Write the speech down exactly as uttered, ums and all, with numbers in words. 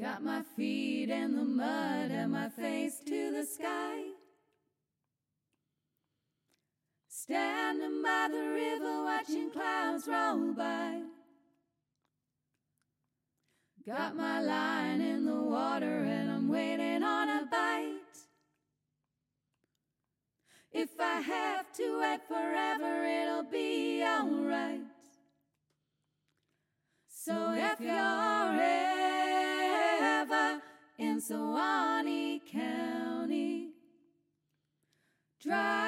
Got my feet in the mud and my face to the sky. Standing by the river watching clouds roll by. Got my line in the water and I'm waiting on a bite. If I have to wait forever, it'll be alright. So if you're ever in Suwannee County, drive